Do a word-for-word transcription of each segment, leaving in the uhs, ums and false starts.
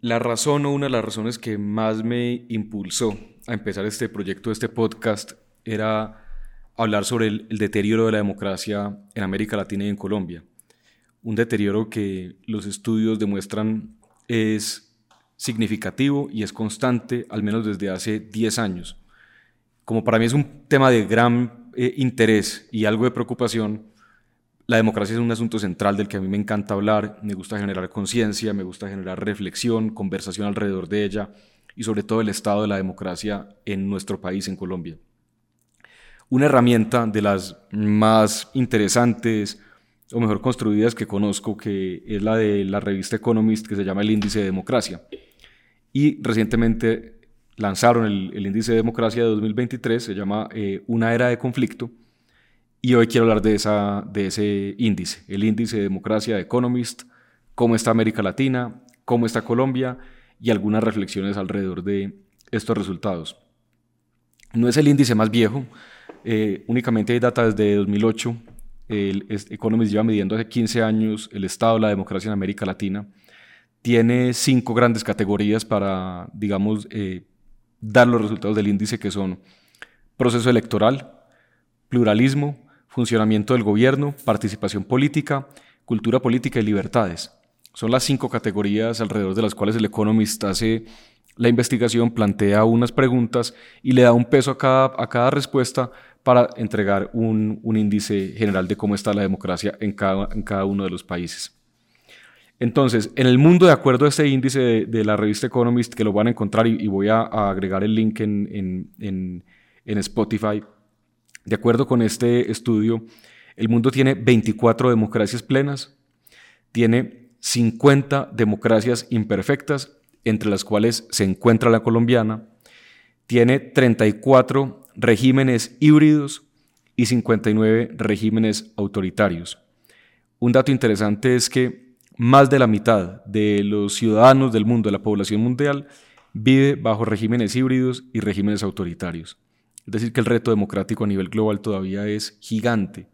La razón o una de las razones que más me impulsó a empezar este proyecto, este podcast, era hablar sobre el, el deterioro de la democracia en América Latina y en Colombia. Un deterioro que los estudios demuestran es significativo y es constante, al menos desde hace diez años. Como para mí es un tema de gran eh, interés y algo de preocupación, la democracia es un asunto central del que a mí me encanta hablar, me gusta generar conciencia, me gusta generar reflexión, conversación alrededor de ella y sobre todo el estado de la democracia en nuestro país, en Colombia. Una herramienta de las más interesantes o mejor construidas que conozco, que es la de la revista Economist, que se llama el Índice de Democracia. Y recientemente lanzaron el, el Índice de Democracia de dos mil veintitrés, se llama eh, Una era de conflicto. Y hoy quiero hablar de, esa, de ese índice, el índice de democracia de Economist, cómo está América Latina, cómo está Colombia y algunas reflexiones alrededor de estos resultados. No es el índice más viejo, eh, únicamente hay data desde dos mil ocho. El Economist lleva midiendo hace quince años el estado de la democracia en América Latina. Tiene cinco grandes categorías para, digamos, eh, dar los resultados del índice, que son proceso electoral, pluralismo, funcionamiento del gobierno, participación política, cultura política y libertades. Son las cinco categorías alrededor de las cuales el Economist hace la investigación, plantea unas preguntas y le da un peso a cada, a cada respuesta para entregar un, un índice general de cómo está la democracia en cada, en cada uno de los países. Entonces, en el mundo, de acuerdo a este índice de, de la revista Economist, que lo van a encontrar y, y voy a, a agregar el link en, en, en, en Spotify, de acuerdo con este estudio, el mundo tiene veinticuatro democracias plenas, tiene cincuenta democracias imperfectas, entre las cuales se encuentra la colombiana, tiene treinta y cuatro regímenes híbridos y cincuenta y nueve regímenes autoritarios. Un dato interesante es que más de la mitad de los ciudadanos del mundo, de la población mundial, vive bajo regímenes híbridos y regímenes autoritarios. Es decir, que el reto democrático a nivel global todavía es gigante.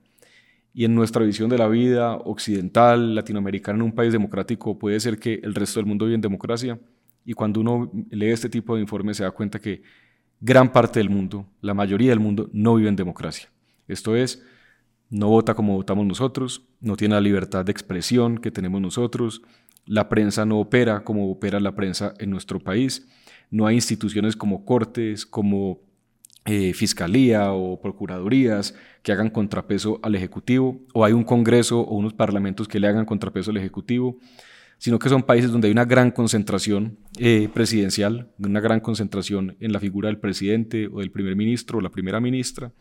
Y en nuestra visión de la vida occidental, latinoamericana, en un país democrático, puede ser que el resto del mundo vive en democracia. Y cuando uno lee este tipo de informes se da cuenta que gran parte del mundo, la mayoría del mundo, no vive en democracia. Esto es, no vota como votamos nosotros, no tiene la libertad de expresión que tenemos nosotros, la prensa no opera como opera la prensa en nuestro país, no hay instituciones como cortes, como Eh, fiscalía o procuradurías que hagan contrapeso al Ejecutivo, o hay un Congreso o unos parlamentos que le hagan contrapeso al Ejecutivo, sino que son países donde hay una gran concentración eh, presidencial, una gran concentración en la figura del presidente o del primer ministro o la primera ministra,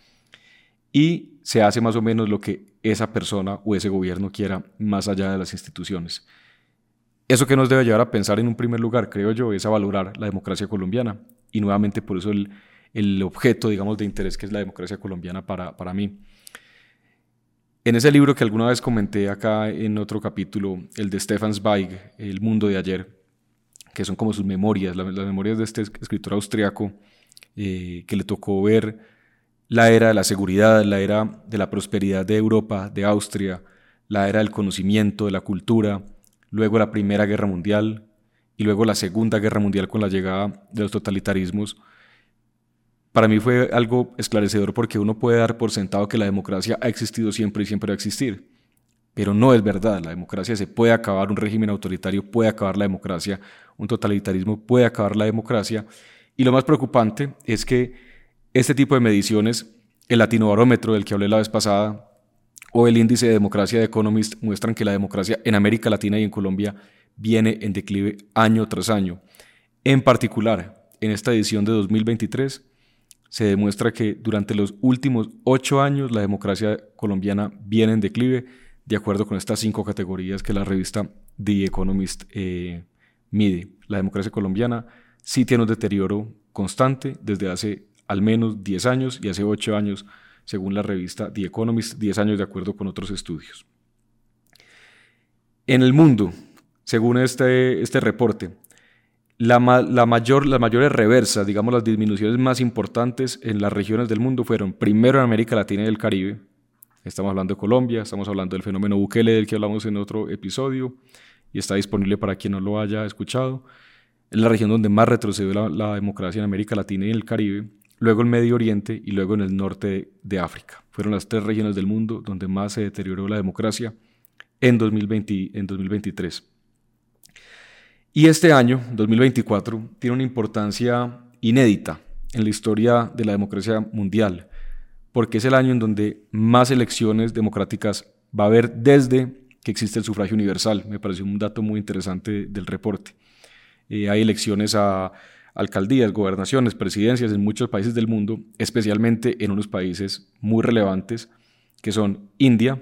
y se hace más o menos lo que esa persona o ese gobierno quiera más allá de las instituciones. Eso que nos debe llevar a pensar en un primer lugar, creo yo, es a valorar la democracia colombiana, y nuevamente por eso el el objeto, digamos, de interés que es la democracia colombiana para, para mí. En ese libro que alguna vez comenté acá en otro capítulo, el de Stefan Zweig, El mundo de ayer, que son como sus memorias, las, las memorias de este escritor austriaco eh, que le tocó ver la era de la seguridad, la era de la prosperidad de Europa, de Austria, la era del conocimiento, de la cultura, luego la Primera Guerra Mundial y luego la Segunda Guerra Mundial con la llegada de los totalitarismos. Para mí fue algo esclarecedor porque uno puede dar por sentado que la democracia ha existido siempre y siempre va a existir, pero no es verdad. La democracia se puede acabar, un régimen autoritario puede acabar la democracia, un totalitarismo puede acabar la democracia, y lo más preocupante es que este tipo de mediciones, el Latinobarómetro del que hablé la vez pasada o el índice de democracia de Economist, muestran que la democracia en América Latina y en Colombia viene en declive año tras año. En particular, en esta edición de dos mil veintitrés, se demuestra que durante los últimos ocho años la democracia colombiana viene en declive, de acuerdo con estas cinco categorías que la revista The Economist eh, mide. La democracia colombiana sí tiene un deterioro constante desde hace al menos diez años y hace ocho años, según la revista The Economist, diez años de acuerdo con otros estudios. En el mundo, según este, este reporte, La, la mayor, las mayores reversas, digamos las disminuciones más importantes en las regiones del mundo fueron primero en América Latina y el Caribe. Estamos hablando de Colombia, estamos hablando del fenómeno Bukele del que hablamos en otro episodio y está disponible para quien no lo haya escuchado. es la región donde más retrocedió la, la democracia en América Latina y en el Caribe, luego el Medio Oriente y luego en el norte de, de África. Fueron las tres regiones del mundo donde más se deterioró la democracia en, dos mil veinte, en dos mil veintitrés. Y este año, dos mil veinticuatro, tiene una importancia inédita en la historia de la democracia mundial, porque es el año en donde más elecciones democráticas va a haber desde que existe el sufragio universal. Me pareció un dato muy interesante del reporte. Eh, hay elecciones a alcaldías, gobernaciones, presidencias en muchos países del mundo, especialmente en unos países muy relevantes que son India,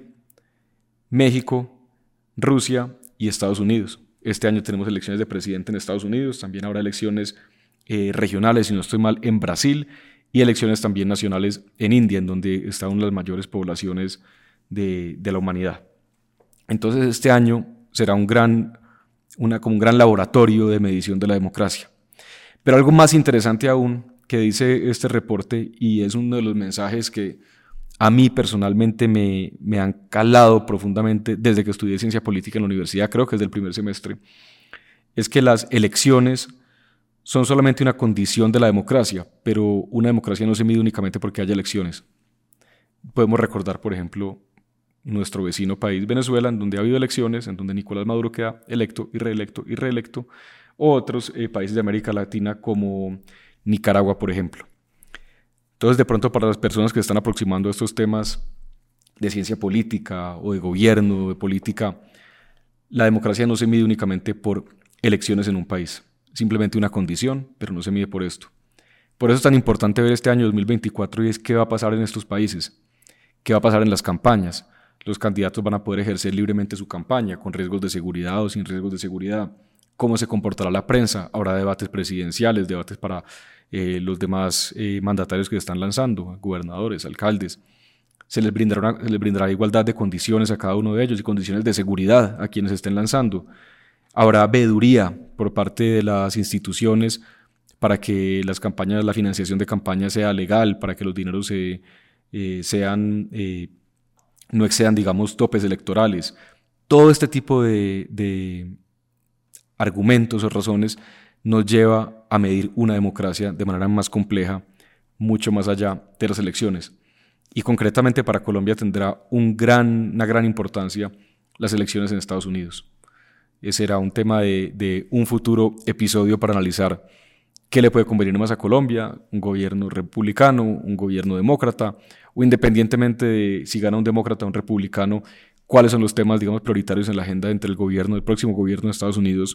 México, Rusia y Estados Unidos. Este año tenemos elecciones de presidente en Estados Unidos, también habrá elecciones eh, regionales, si no estoy mal, en Brasil, y elecciones también nacionales en India, en donde está una de las mayores poblaciones de, de la humanidad. Entonces este año será un gran, una, como un gran laboratorio de medición de la democracia. Pero algo más interesante aún que dice este reporte, y es uno de los mensajes que a mí personalmente me, me han calado profundamente desde que estudié ciencia política en la universidad, creo que desde el primer semestre, es que las elecciones son solamente una condición de la democracia, pero una democracia no se mide únicamente porque haya elecciones. Podemos recordar, por ejemplo, nuestro vecino país, Venezuela, en donde ha habido elecciones, en donde Nicolás Maduro queda electo y reelecto y reelecto, o otros eh, países de América Latina como Nicaragua, por ejemplo. Entonces, de pronto, para las personas que se están aproximando a estos temas de ciencia política o de gobierno, de política, la democracia no se mide únicamente por elecciones en un país. Simplemente una condición, pero no se mide por esto. Por eso es tan importante ver este año dos mil veinticuatro y es qué va a pasar en estos países, qué va a pasar en las campañas. Los candidatos van a poder ejercer libremente su campaña, con riesgos de seguridad o sin riesgos de seguridad. ¿Cómo se comportará la prensa? Habrá debates presidenciales, debates para eh, los demás eh, mandatarios que se están lanzando, gobernadores, alcaldes. Se les brindará, una, se les brindará igualdad de condiciones a cada uno de ellos y condiciones de seguridad a quienes estén lanzando. Habrá veeduría por parte de las instituciones para que las campañas, la financiación de campañas sea legal, para que los dineros se, eh, sean, eh, no excedan, digamos, topes electorales. Todo este tipo de, de argumentos o razones nos lleva a medir una democracia de manera más compleja, mucho más allá de las elecciones. Y concretamente para Colombia tendrá un gran, una gran importancia las elecciones en Estados Unidos. Ese será un tema de, de un futuro episodio para analizar qué le puede convenir más a Colombia, un gobierno republicano, un gobierno demócrata, o independientemente de si gana un demócrata o un republicano, cuáles son los temas, digamos, prioritarios en la agenda entre el gobierno, el próximo gobierno de Estados Unidos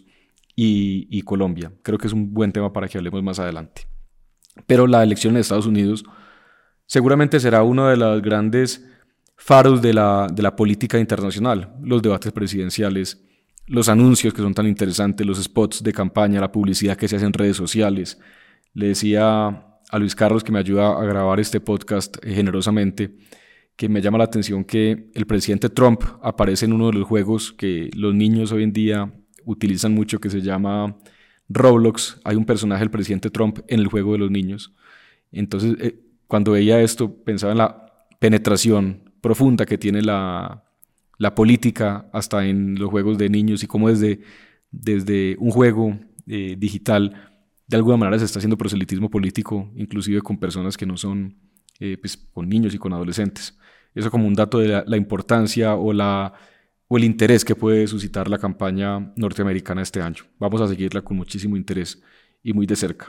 y, y Colombia. Creo que es un buen tema para que hablemos más adelante. Pero la elección en Estados Unidos seguramente será uno de los grandes faros de la, de la política internacional, los debates presidenciales, los anuncios que son tan interesantes, los spots de campaña, la publicidad que se hace en redes sociales. Le decía a Luis Carlos, que me ayuda a grabar este podcast eh, generosamente, que me llama la atención que el presidente Trump aparece en uno de los juegos que los niños hoy en día utilizan mucho, que se llama Roblox. Hay un personaje del presidente Trump en el juego de los niños. Entonces, eh, cuando veía esto, pensaba en la penetración profunda que tiene la... la política hasta en los juegos de niños y cómo desde, desde un juego eh, digital de alguna manera se está haciendo proselitismo político, inclusive con personas que no son, eh, pues, con niños y con adolescentes. Eso como un dato de la, la importancia o, la, o el interés que puede suscitar la campaña norteamericana este año. Vamos a seguirla con muchísimo interés y muy de cerca.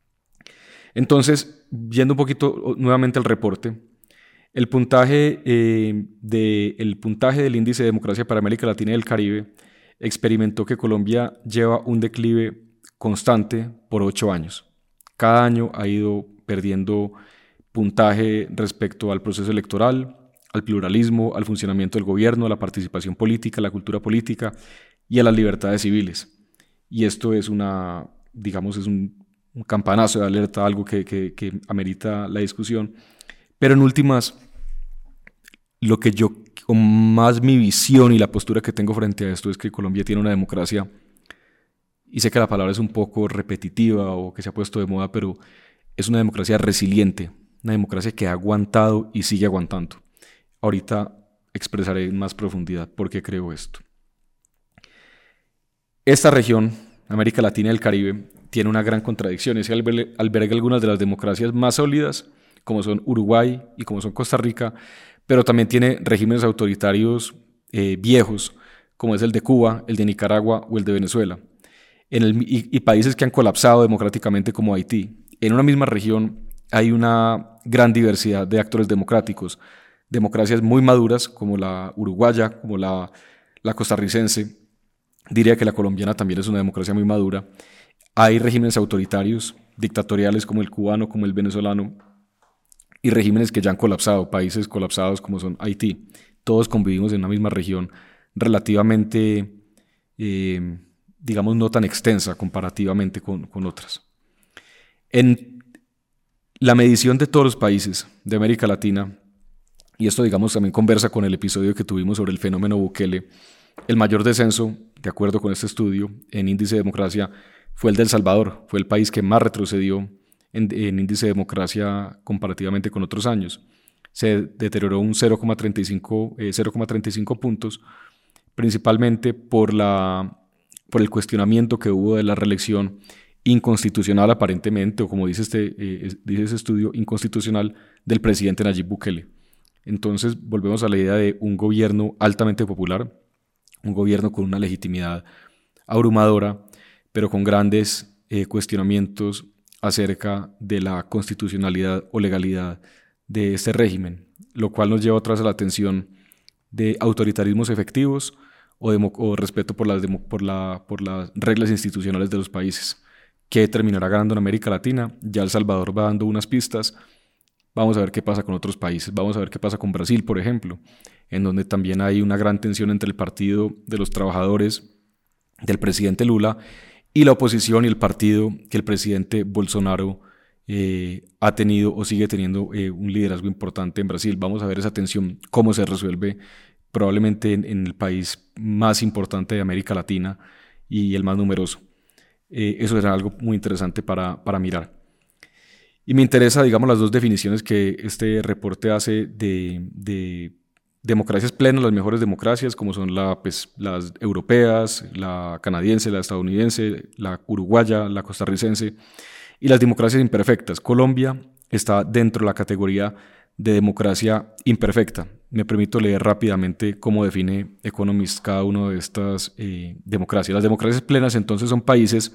Entonces, yendo un poquito nuevamente al reporte, El puntaje, eh, de, el puntaje del índice de democracia para América Latina y el Caribe experimentó que Colombia lleva un declive constante por ocho años. Cada año ha ido perdiendo puntaje respecto al proceso electoral, al pluralismo, al funcionamiento del gobierno, a la participación política, a la cultura política y a las libertades civiles. Y esto es una, digamos, es un, un campanazo de alerta, algo que, que, que amerita la discusión. Pero en últimas, lo que yo, con más mi visión y la postura que tengo frente a esto es que Colombia tiene una democracia, y sé que la palabra es un poco repetitiva o que se ha puesto de moda, pero es una democracia resiliente, una democracia que ha aguantado y sigue aguantando. Ahorita expresaré en más profundidad por qué creo esto. Esta región, América Latina y el Caribe, tiene una gran contradicción. Es que alberga, alberga algunas de las democracias más sólidas, como son Uruguay y como son Costa Rica, pero también tiene regímenes autoritarios eh, viejos, como es el de Cuba, el de Nicaragua o el de Venezuela, en el, y, y países que han colapsado democráticamente como Haití. En una misma región hay una gran diversidad de actores democráticos, democracias muy maduras como la uruguaya, como la, la costarricense. Diría que la colombiana también es una democracia muy madura. Hay regímenes autoritarios, dictatoriales como el cubano, como el venezolano, y regímenes que ya han colapsado, países colapsados como son Haití. Todos convivimos en una misma región relativamente, eh, digamos, no tan extensa comparativamente con, con otras. En la medición de todos los países de América Latina, y esto, digamos, también conversa con el episodio que tuvimos sobre el fenómeno Bukele, el mayor descenso, de acuerdo con este estudio, en índice de democracia fue el de El Salvador. Fue el país que más retrocedió en, en índice de democracia comparativamente con otros años. Se deterioró un cero coma treinta y cinco, eh, cero coma treinta y cinco puntos, principalmente por, la, por el cuestionamiento que hubo de la reelección inconstitucional aparentemente, o como dice este, eh, dice ese estudio, inconstitucional del presidente Nayib Bukele. Entonces volvemos a la idea de un gobierno altamente popular, un gobierno con una legitimidad abrumadora, pero con grandes eh, cuestionamientos acerca de la constitucionalidad o legalidad de este régimen, lo cual nos lleva otra vez a la atención de autoritarismos efectivos o, demo, o respeto por las, demo, por, la, por las reglas institucionales de los países. ¿Qué terminará ganando en América Latina? Ya El Salvador va dando unas pistas. Vamos a ver qué pasa con otros países. Vamos a ver qué pasa con Brasil, por ejemplo, en donde también hay una gran tensión entre el Partido de los Trabajadores del presidente Lula y la oposición y el partido que el presidente Bolsonaro eh, ha tenido o sigue teniendo eh, un liderazgo importante en Brasil. Vamos a ver esa tensión, cómo se resuelve probablemente en, en el país más importante de América Latina y el más numeroso. Eh, eso será algo muy interesante para, para mirar. Y me interesa, digamos, las dos definiciones que este reporte hace de, de democracias plenas, las mejores democracias, como son la, pues, las europeas, la canadiense, la estadounidense, la uruguaya, la costarricense, y las democracias imperfectas. Colombia está dentro de la categoría de democracia imperfecta. Me permito leer rápidamente cómo define Economist cada una de estas eh, democracias. Las democracias plenas, entonces, son países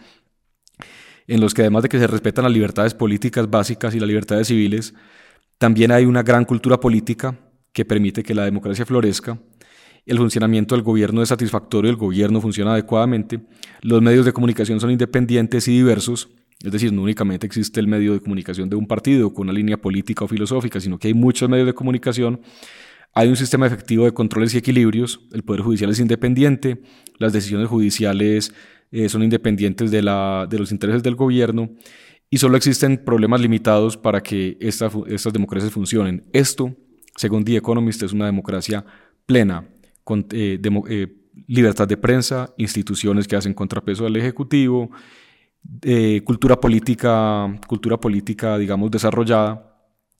en los que, además de que se respetan las libertades políticas básicas y las libertades civiles, también hay una gran cultura política que permite que la democracia florezca, el funcionamiento del gobierno es satisfactorio, el gobierno funciona adecuadamente, los medios de comunicación son independientes y diversos, es decir, no únicamente existe el medio de comunicación de un partido con una línea política o filosófica, sino que hay muchos medios de comunicación, hay un sistema efectivo de controles y equilibrios, el Poder Judicial es independiente, las decisiones judiciales eh, son independientes de, la, de los intereses del gobierno y solo existen problemas limitados para que esta, estas democracias funcionen. Esto, según The Economist, es una democracia plena, con eh, demo, eh, libertad de prensa, instituciones que hacen contrapeso al Ejecutivo, eh, cultura política, cultura política, digamos, desarrollada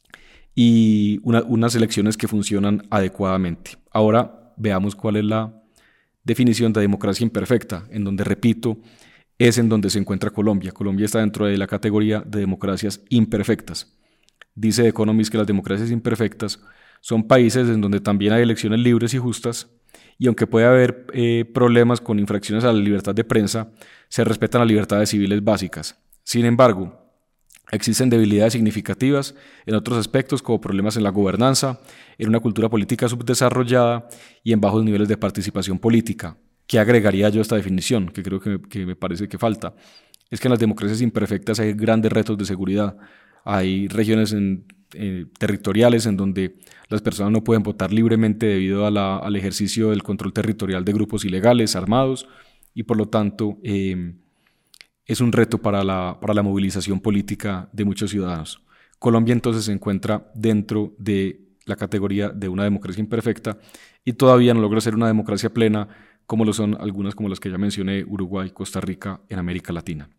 y una, unas elecciones que funcionan adecuadamente. Ahora veamos cuál es la definición de democracia imperfecta, en donde, repito, es en donde se encuentra Colombia. Colombia está dentro de la categoría de democracias imperfectas. Dice The Economist que las democracias imperfectas son países en donde también hay elecciones libres y justas, y aunque puede haber eh, problemas con infracciones a la libertad de prensa, se respetan las libertades civiles básicas. Sin embargo, existen debilidades significativas en otros aspectos, como problemas en la gobernanza, en una cultura política subdesarrollada y en bajos niveles de participación política. ¿Qué agregaría yo a esta definición? Que creo que me, que me parece que falta. Es que en las democracias imperfectas hay grandes retos de seguridad. Hay regiones en, eh, territoriales en donde las personas no pueden votar libremente debido a la, al ejercicio del control territorial de grupos ilegales, armados, y por lo tanto eh, es un reto para la, para la movilización política de muchos ciudadanos. Colombia entonces se encuentra dentro de la categoría de una democracia imperfecta y todavía no logra ser una democracia plena, como lo son algunas como las que ya mencioné, Uruguay, Costa Rica, en América Latina.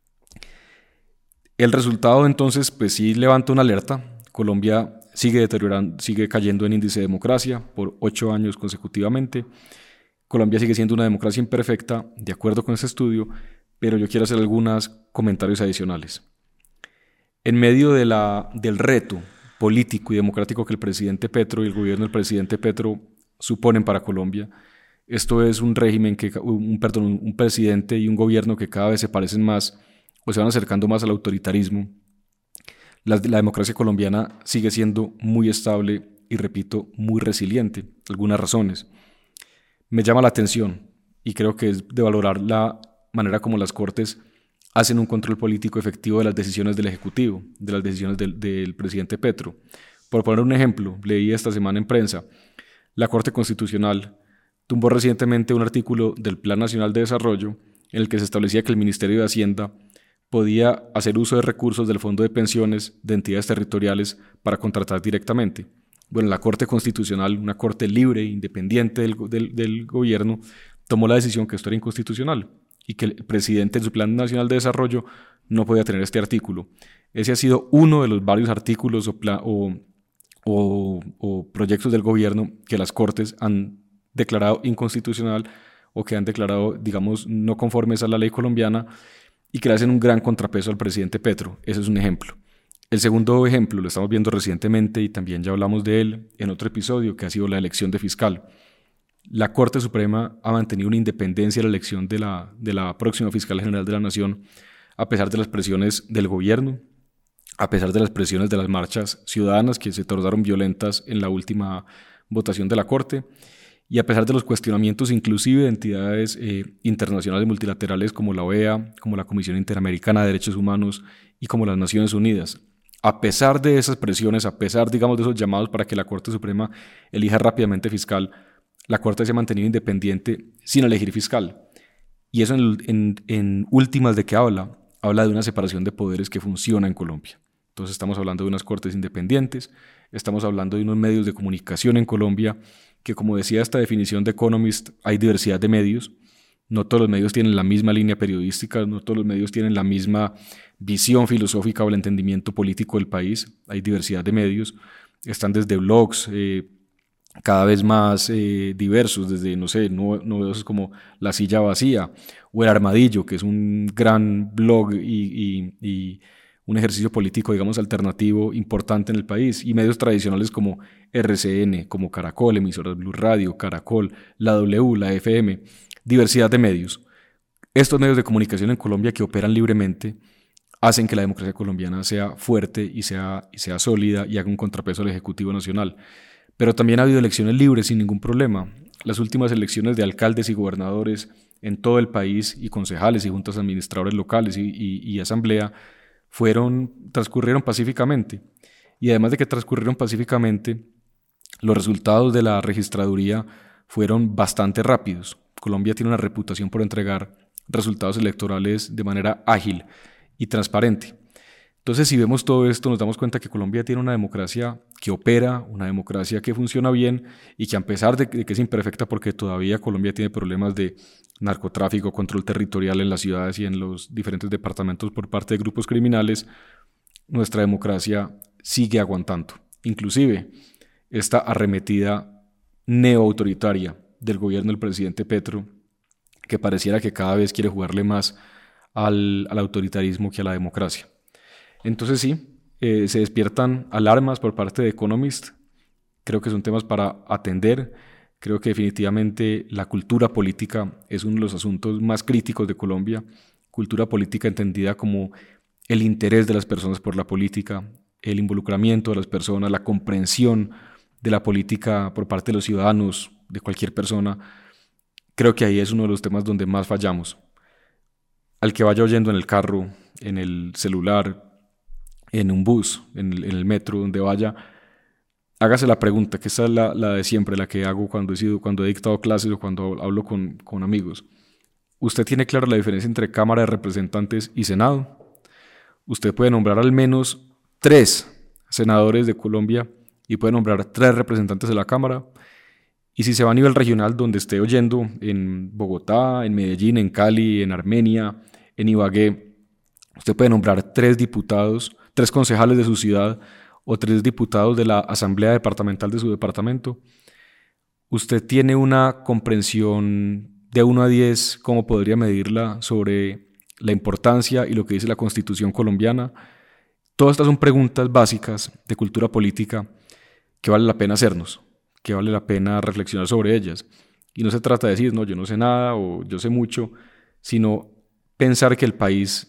El resultado entonces pues sí levanta una alerta. Colombia sigue deteriorando, sigue cayendo en índice de democracia por ocho años consecutivamente. Colombia sigue siendo una democracia imperfecta, de acuerdo con ese estudio, pero yo quiero hacer algunos comentarios adicionales. En medio de la, del reto político y democrático que el presidente Petro y el gobierno del presidente Petro suponen para Colombia, esto es un régimen, que, un, perdón, un presidente y un gobierno que cada vez se parecen más o se van acercando más al autoritarismo. La, la democracia colombiana sigue siendo muy estable y, repito, muy resiliente. Algunas razones. Me llama la atención y creo que es de valorar la manera como las Cortes hacen un control político efectivo de las decisiones del Ejecutivo, de las decisiones del, del presidente Petro. Por poner un ejemplo, leí esta semana en prensa, la Corte Constitucional tumbó recientemente un artículo del Plan Nacional de Desarrollo en el que se establecía que el Ministerio de Hacienda podía hacer uso de recursos del Fondo de Pensiones de entidades territoriales para contratar directamente. Bueno, la Corte Constitucional, una corte libre e independiente del, del, del gobierno, tomó la decisión que esto era inconstitucional y que el presidente en su Plan Nacional de Desarrollo no podía tener este artículo. Ese ha sido uno de los varios artículos o, o, o, o proyectos del gobierno que las Cortes han declarado inconstitucional o que han declarado, digamos, no conformes a la ley colombiana y que le hacen un gran contrapeso al presidente Petro. Ese es un ejemplo. El segundo ejemplo lo estamos viendo recientemente y también ya hablamos de él en otro episodio, que ha sido la elección de fiscal. La Corte Suprema ha mantenido una independencia en la elección de la, de la próxima fiscal general de la Nación, a pesar de las presiones del gobierno, a pesar de las presiones de las marchas ciudadanas que se tornaron violentas en la última votación de la Corte, y a pesar de los cuestionamientos inclusive de entidades eh, internacionales multilaterales como la O E A, como la Comisión Interamericana de Derechos Humanos y como las Naciones Unidas. A pesar de esas presiones, a pesar, digamos, de esos llamados para que la Corte Suprema elija rápidamente fiscal, la Corte se ha mantenido independiente sin elegir fiscal. Y eso en, en, en últimas de qué habla, habla de una separación de poderes que funciona en Colombia. Entonces estamos hablando de unas cortes independientes, estamos hablando de unos medios de comunicación en Colombia que, como decía esta definición de Economist, hay diversidad de medios. No todos los medios tienen la misma línea periodística, no todos los medios tienen la misma visión filosófica o el entendimiento político del país. Hay diversidad de medios, están desde blogs eh, cada vez más eh, diversos, desde, no sé, novedosos como La Silla Vacía o El Armadillo, que es un gran blog y, y, y un ejercicio político, digamos, alternativo importante en el país, y medios tradicionales como R C N, como Caracol, emisoras Blue Radio, Caracol, la W, la F M, diversidad de medios. Estos medios de comunicación en Colombia que operan libremente hacen que la democracia colombiana sea fuerte y sea, y sea sólida y haga un contrapeso al Ejecutivo Nacional. Pero también ha habido elecciones libres sin ningún problema. Las últimas elecciones de alcaldes y gobernadores en todo el país, y concejales y juntas administradores locales y, y, y asamblea, fueron, transcurrieron pacíficamente. Y además de que transcurrieron pacíficamente, los resultados de la registraduría fueron bastante rápidos. Colombia tiene una reputación por entregar resultados electorales de manera ágil y transparente. Entonces, si vemos todo esto, nos damos cuenta que Colombia tiene una democracia que opera, una democracia que funciona bien y que, a pesar de que es imperfecta, porque todavía Colombia tiene problemas de narcotráfico, control territorial en las ciudades y en los diferentes departamentos por parte de grupos criminales, nuestra democracia sigue aguantando. Inclusive, esta arremetida neoautoritaria del gobierno del presidente Petro, que pareciera que cada vez quiere jugarle más al, al autoritarismo que a la democracia. Entonces sí, eh, se despiertan alarmas por parte de Economist. Creo que son temas para atender. Creo que definitivamente la cultura política es uno de los asuntos más críticos de Colombia. Cultura política entendida como el interés de las personas por la política, el involucramiento de las personas, la comprensión de la política por parte de los ciudadanos, de cualquier persona. Creo que ahí es uno de los temas donde más fallamos. Al que vaya oyendo en el carro, en el celular, en un bus, en el, en el metro, donde vaya, hágase la pregunta, que esa es la, la de siempre, la que hago cuando he, sido, cuando he dictado clases o cuando hablo con, con amigos. ¿Usted tiene clara la diferencia entre Cámara de Representantes y Senado? Usted puede nombrar al menos tres senadores de Colombia y puede nombrar tres representantes de la Cámara. Y si se va a nivel regional, donde esté oyendo, en Bogotá, en Medellín, en Cali, en Armenia, en Ibagué, usted puede nombrar tres diputados, tres concejales de su ciudad o tres diputados de la asamblea departamental de su departamento. Usted tiene una comprensión de uno a diez, ¿cómo podría medirla sobre la importancia y lo que dice la Constitución colombiana. Todas estas son preguntas básicas de cultura política que vale la pena hacernos, que vale la pena reflexionar sobre ellas. Y no se trata de decir, no, yo no sé nada o yo sé mucho, sino pensar que el país,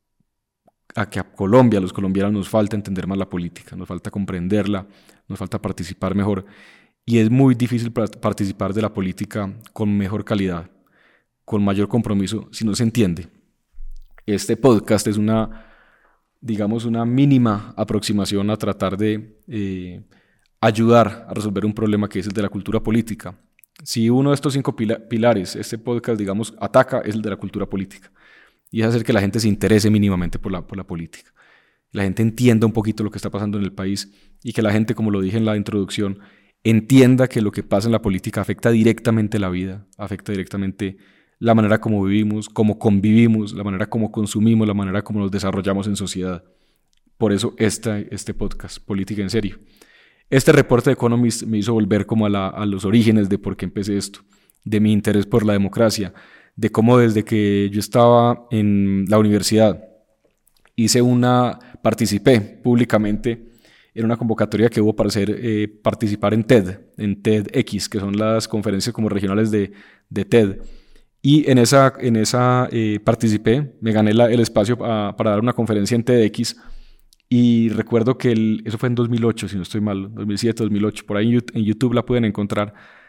a que a Colombia, a los colombianos nos falta entender más la política, nos falta comprenderla, nos falta participar mejor. Y es muy difícil participar de la política con mejor calidad, con mayor compromiso, si no se entiende. Este podcast es una, digamos, una mínima aproximación a tratar de eh, ayudar a resolver un problema que es el de la cultura política. Si uno de estos cinco pila- pilares, este podcast, digamos, ataca, es el de la cultura política. Y es hacer que la gente se interese mínimamente por la, por la política. La gente entienda un poquito lo que está pasando en el país y que la gente, como lo dije en la introducción, entienda que lo que pasa en la política afecta directamente la vida, afecta directamente la manera como vivimos, cómo convivimos, la manera como consumimos, la manera como nos desarrollamos en sociedad. Por eso este, este podcast, Política en Serio. Este reporte de Economist me hizo volver como a, la, a los orígenes de por qué empecé esto, de mi interés por la democracia, de cómo desde que yo estaba en la universidad hice una, participé públicamente en una convocatoria que hubo para hacer, eh, participar en TED, en TEDx, que son las conferencias como regionales de, de TED. Y en esa, en esa eh, participé, me gané la, el espacio a, para dar una conferencia en TEDx. Y recuerdo que el, eso fue en dos mil ocho, si no estoy mal, dos mil siete, dos mil ocho, por ahí en YouTube la pueden encontrar.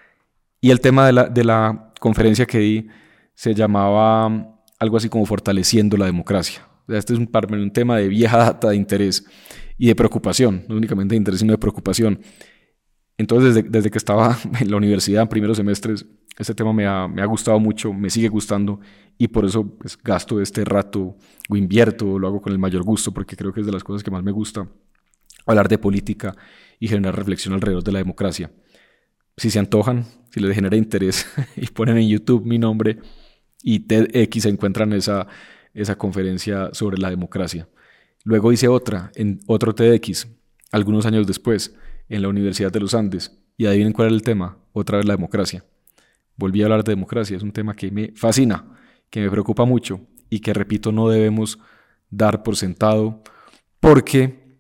Y el tema de la, de la conferencia que di se llamaba algo así como Fortaleciendo la Democracia. O sea, este es un, un tema de vieja data, de interés y de preocupación, no únicamente de interés, sino de preocupación. Entonces, desde, desde que estaba en la universidad, en primeros semestres, este tema me ha, me ha gustado mucho, me sigue gustando, y por eso pues, gasto este rato, o invierto, lo hago con el mayor gusto, porque creo que es de las cosas que más me gusta, hablar de política y generar reflexión alrededor de la democracia. Si se antojan, si les genera interés, y ponen en YouTube mi nombre, y TEDx encuentran esa, esa conferencia sobre la democracia. Luego hice otra, en otro TEDx, algunos años después, en la Universidad de los Andes, y adivinen cuál era el tema, otra vez la democracia. Volví a hablar de democracia, es un tema que me fascina, que me preocupa mucho y que, repito, no debemos dar por sentado, porque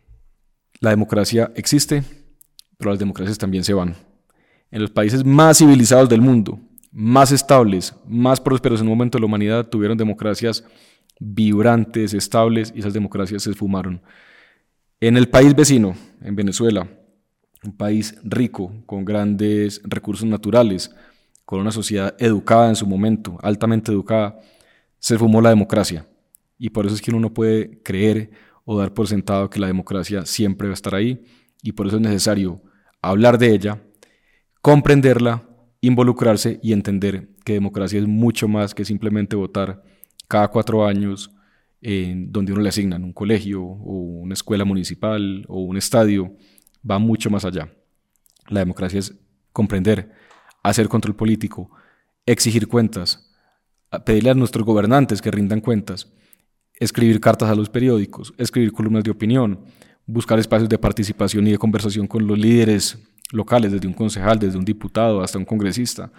la democracia existe, pero las democracias también se van. En los países más civilizados del mundo, más estables, más prósperos en un momento de la humanidad, tuvieron democracias vibrantes, estables, y esas democracias se esfumaron. En el país vecino, en Venezuela, un país rico, con grandes recursos naturales, con una sociedad educada en su momento, altamente educada, se esfumó la democracia. Y por eso es que uno no puede creer o dar por sentado que la democracia siempre va a estar ahí, y por eso es necesario hablar de ella, comprenderla, involucrarse y entender que democracia es mucho más que simplemente votar cada cuatro años en donde uno le asignan un colegio o una escuela municipal o un estadio. Va mucho más allá. La democracia es comprender, hacer control político, exigir cuentas, pedirle a nuestros gobernantes que rindan cuentas, escribir cartas a los periódicos, escribir columnas de opinión, buscar espacios de participación y de conversación con los líderes locales, desde un concejal, desde un diputado hasta un congresista,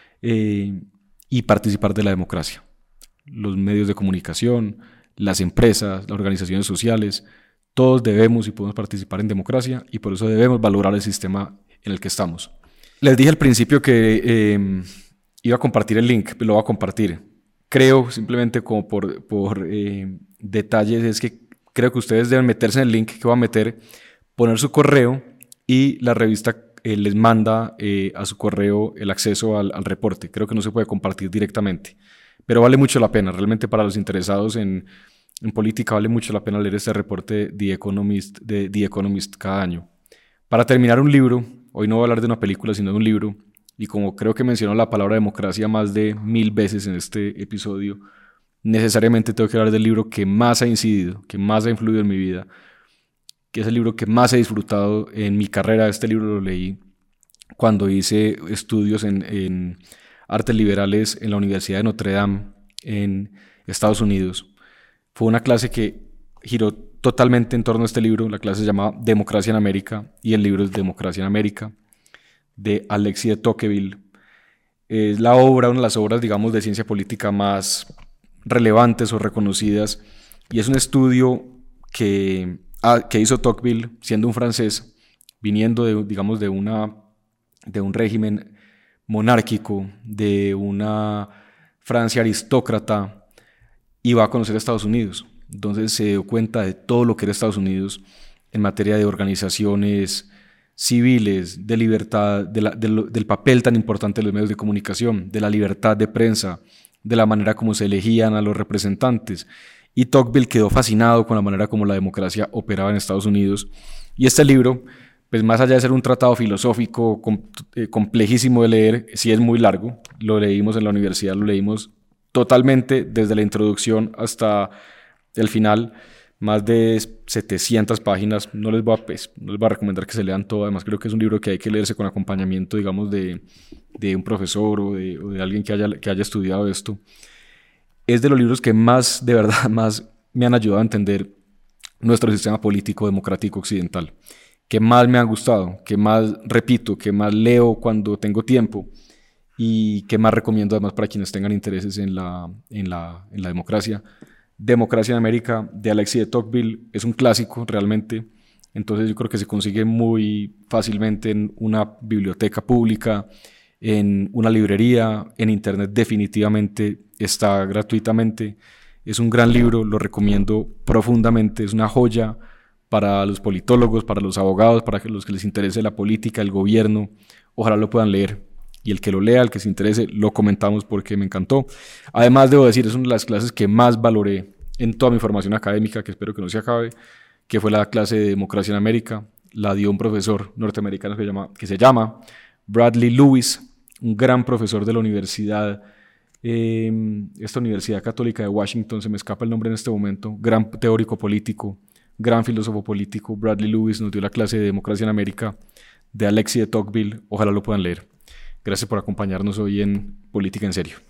eh, y participar de la democracia. Los medios de comunicación, las empresas, las organizaciones sociales, todos debemos y podemos participar en democracia, y por eso debemos valorar el sistema en el que estamos. Les dije al principio que eh, iba a compartir el link, lo voy a compartir. Creo, simplemente como por, por eh, detalles, es que creo que ustedes deben meterse en el link que voy a meter, poner su correo, y la revista eh, les manda eh, a su correo el acceso al, al reporte. Creo que no se puede compartir directamente, pero vale mucho la pena. Realmente, para los interesados en, en política, vale mucho la pena leer este reporte de The Economist, de The Economist cada año. Para terminar, un libro. Hoy no voy a hablar de una película, sino de un libro. Y como creo que menciono la palabra democracia más de mil veces en este episodio, necesariamente tengo que hablar del libro que más ha incidido, que más ha influido en mi vida, que es el libro que más he disfrutado en mi carrera. Este libro lo leí cuando hice estudios en, en artes liberales en la Universidad de Notre Dame en Estados Unidos. Fue una clase que giró totalmente en torno a este libro. La clase se llamaba Democracia en América, y el libro es Democracia en América, de Alexis de Tocqueville. Es la obra, una de las obras, digamos, de ciencia política más relevantes o reconocidas, y es un estudio que, ah, que hizo Tocqueville siendo un francés, viniendo de, digamos, de, una, de un régimen monárquico, de una Francia aristócrata, y va a conocer a Estados Unidos. Entonces se dio cuenta de todo lo que era Estados Unidos en materia de organizaciones civiles, de libertad, de la, de lo, del papel tan importante de los medios de comunicación, de la libertad de prensa, de la manera como se elegían a los representantes. Y Tocqueville quedó fascinado con la manera como la democracia operaba en Estados Unidos. Y este libro, pues más allá de ser un tratado filosófico com, eh, complejísimo de leer, sí es muy largo. Lo leímos en la universidad, lo leímos totalmente desde la introducción hasta el final. Más de setecientas páginas, no les, voy a, pues, no les voy a recomendar que se lean todo, además creo que es un libro que hay que leerse con acompañamiento, digamos, de, de un profesor o de, o de alguien que haya, que haya estudiado esto. Es de los libros que más, de verdad, más me han ayudado a entender nuestro sistema político democrático occidental, que más me han gustado, que más repito, que más leo cuando tengo tiempo y que más recomiendo además para quienes tengan intereses en la, en la, en la democracia. Democracia en América, de Alexis de Tocqueville, es un clásico realmente, entonces yo creo que se consigue muy fácilmente en una biblioteca pública, en una librería, en internet definitivamente está gratuitamente. Es un gran libro, lo recomiendo profundamente, es una joya para los politólogos, para los abogados, para los que les interese la política, el gobierno, ojalá lo puedan leer. Y el que lo lea, el que se interese, lo comentamos porque me encantó. Además, debo decir, es una de las clases que más valoré en toda mi formación académica, que espero que no se acabe, que fue la clase de Democracia en América. La dio un profesor norteamericano que se llama, que se llama Bradley Lewis, un gran profesor de la universidad, eh, esta Universidad Católica de Washington, se me escapa el nombre en este momento, gran teórico político, gran filósofo político. Bradley Lewis nos dio la clase de Democracia en América de Alexis de Tocqueville. Ojalá lo puedan leer. Gracias por acompañarnos hoy en Política en Serio.